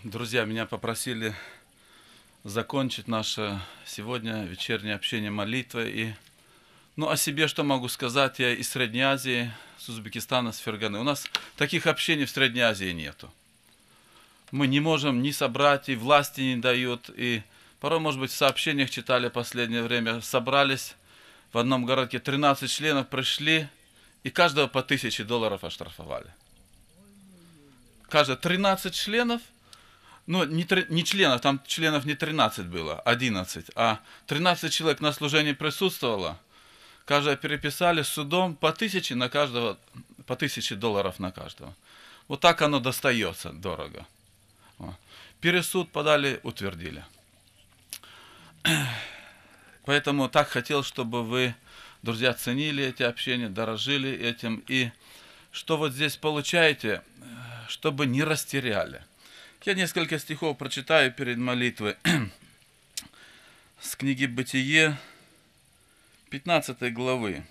Друзья, меня попросили закончить наше сегодня вечернее общение молитвой. О себе что могу сказать? Я из Средней Азии, с Узбекистана, с Ферганы. У нас таких общений в Средней Азии нету. Мы не можем ни собрать, и власти не дают. И порой, может быть, в сообщениях читали в последнее время, собрались в одном городке, 13 членов пришли, и каждого по $1000 оштрафовали. Каждый 13 членов. Не членов, там членов не 13 было, 11, а 13 человек на служении присутствовало. Каждого переписали с судом по $1000 на каждого, по $1000 на каждого. Вот так оно достается дорого. Пересуд подали, утвердили. Поэтому так хотел, чтобы вы, друзья, ценили эти общения, дорожили этим. И что вот здесь получаете, чтобы не растеряли. Я несколько стихов прочитаю перед молитвой с книги Бытие, 15 главы.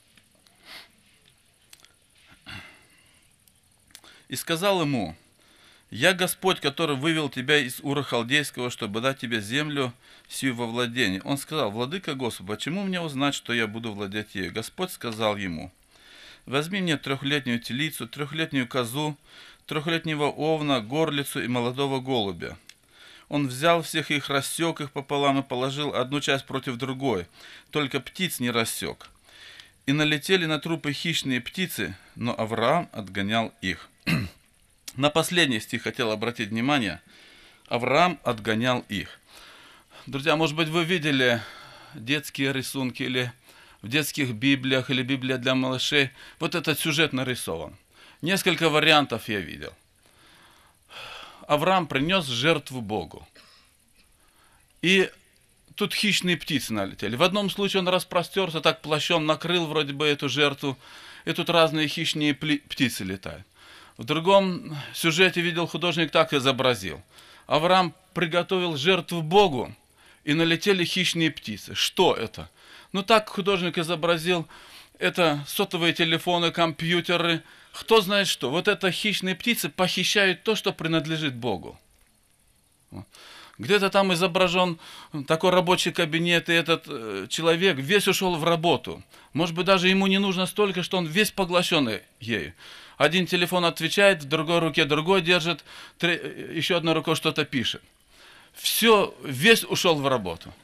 «И сказал ему: я Господь, который вывел тебя из Ура Халдейского, чтобы дать тебе землю сию во владение. Он сказал: владыка Господь, почему мне узнать, что я буду владеть ею? Господь сказал ему: возьми мне 3-летнюю телицу, 3-летнюю козу, 3-летнего овна, горлицу и молодого голубя. Он взял всех их, рассек их пополам и положил одну часть против другой, только птиц не рассек. И налетели на трупы хищные птицы, но Авраам отгонял их». На последний стих хотел обратить внимание. Авраам отгонял их. Друзья, может быть, вы видели детские рисунки или в детских библиях, или Библия для малышей. Вот этот сюжет нарисован. Несколько вариантов я видел. Авраам принес жертву Богу. И тут хищные птицы налетели. В одном случае он распростерся, так плащом накрыл вроде бы эту жертву, и тут разные хищные птицы летают. В другом сюжете видел, художник так изобразил. Авраам приготовил жертву Богу, и налетели хищные птицы. Что это? Так художник изобразил. Это сотовые телефоны, компьютеры. Кто знает что. Вот это хищные птицы похищают то, что принадлежит Богу. Где-то там изображен такой рабочий кабинет, и этот человек весь ушел в работу. Может быть, даже ему не нужно столько, что он весь поглощенный ею. Один телефон отвечает, в другой руке другой держит, еще одной рукой что-то пишет. Все, весь ушел в работу.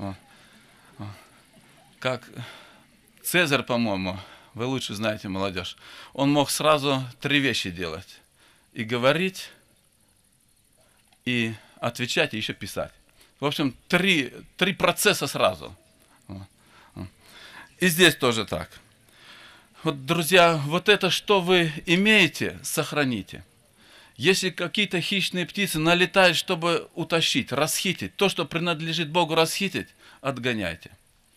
Как Цезарь, по-моему, вы лучше знаете, молодежь, он мог сразу 3 вещи делать. И говорить, и отвечать, и еще писать. В общем, 3 процесса сразу. И здесь тоже так. Вот, друзья, вот это, что вы имеете, сохраните. Если какие-то хищные птицы налетают, чтобы утащить, расхитить, то, что принадлежит Богу, расхитить, отгоняйте.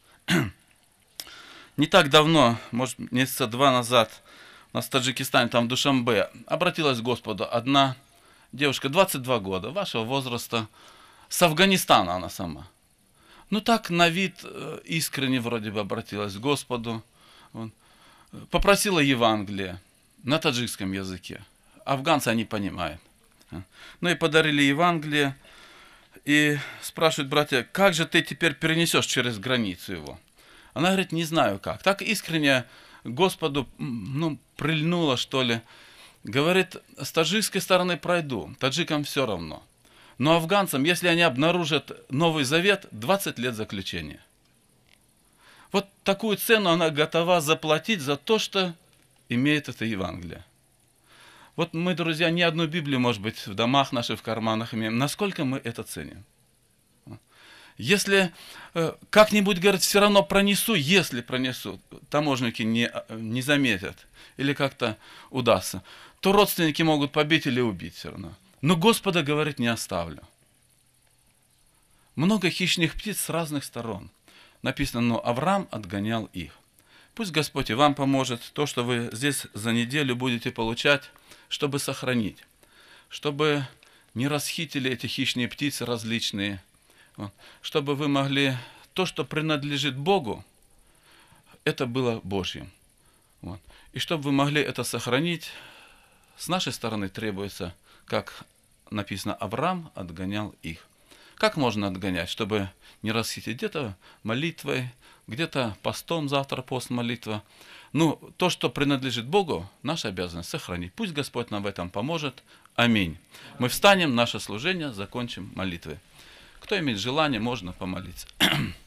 Не так давно, может, месяца 2 назад, у нас в Таджикистане, там в Душанбе, обратилась к Господу одна девушка, 22 года, вашего возраста, с Афганистана она сама. Так на вид искренне вроде бы обратилась к Господу. Попросила Евангелие на таджикском языке. Афганцы, они понимают. И подарили Евангелие. И спрашивают братья: как же ты теперь перенесешь через границу его? Она говорит: не знаю как. Так искренне Господу прильнула, что ли. Говорит: с таджикской стороны пройду, таджикам все равно. Но афганцам, если они обнаружат Новый Завет, 20 лет заключения. Вот такую цену она готова заплатить за то, что имеет это Евангелие. Вот мы, друзья, ни одну Библию, может быть, в домах наших, в карманах имеем. Насколько мы это ценим? Если как-нибудь, говорит, все равно пронесу, если пронесу, таможенники не заметят, или как-то удастся, то родственники могут побить или убить все равно. Но Господа, говорит, не оставлю. Много хищных птиц с разных сторон. Написано: но Авраам отгонял их. Пусть Господь и вам поможет то, что вы здесь за неделю будете получать, чтобы сохранить, чтобы не расхитили эти хищные птицы различные, чтобы вы могли то, что принадлежит Богу, это было Божьим. И чтобы вы могли это сохранить, с нашей стороны требуется как написано, Авраам отгонял их. Как можно отгонять, чтобы не расхитить? Где-то молитвой, где-то постом, завтра пост, молитва. Ну, то, что принадлежит Богу, наша обязанность сохранить. Пусть Господь нам в этом поможет. Аминь. Мы встанем, наше служение закончим молитвой. Кто имеет желание, можно помолиться.